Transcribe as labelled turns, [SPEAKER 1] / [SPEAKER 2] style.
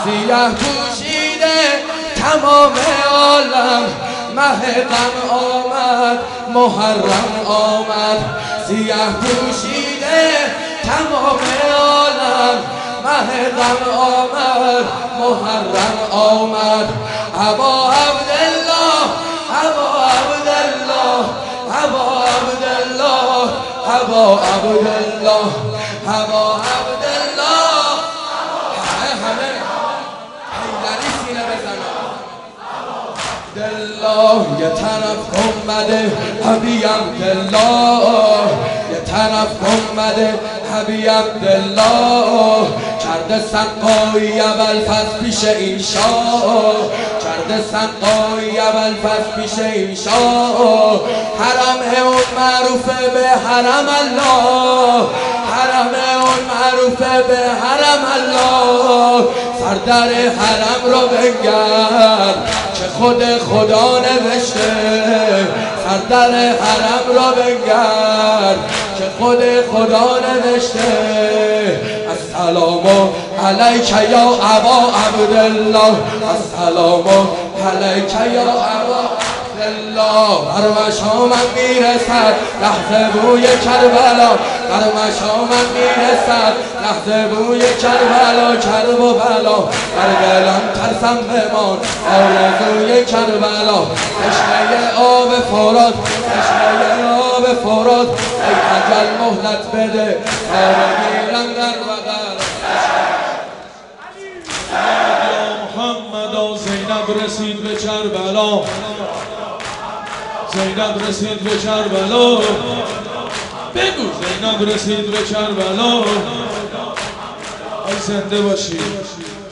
[SPEAKER 1] سیاه پوشیده تمام عالم، مه غم آمد محرم آمد. سیاه پوشیده تمام عالم، مه غم آمد محرم آمد. ابا عبدالله ابا عبدالله ابا عبدالله ابا عبدالله ابا عبدالله. همه حیدری سینه بزنم. دلا یه طرف گنبده حبی عبدالله، یه طرف گنبده حبی عبدالله. کرده سقایی اول پس پیش این شاه، کرده سقایی اول پس پیش این شاه. حرم اون معروفه به حرم الله، حرم اون معروفه به حرم الله. سردر حرم رو بنگر که خود خدا نوشته، سردر حرم رو بنگر که خود خدا نوشته. السلام علیک یا ابا عبدالله، السلام علیک یا ابا عبدالله. بر مشامم میرسد لحظه بوی کربلا، بر مشامم میرسد لحظه بوی کربلا. کرب و بلا بر دلم ترسم بمان، آرزوی کربلا. تشنه آب فرات، تشنه آب فرات، ای اجل مهلت بده تا بگیرم در بغل.
[SPEAKER 2] محمد زینب رسید به کربلا، زینب رسید به کربلا. بگو زینب رسید به کربلا. ای زنده باشی.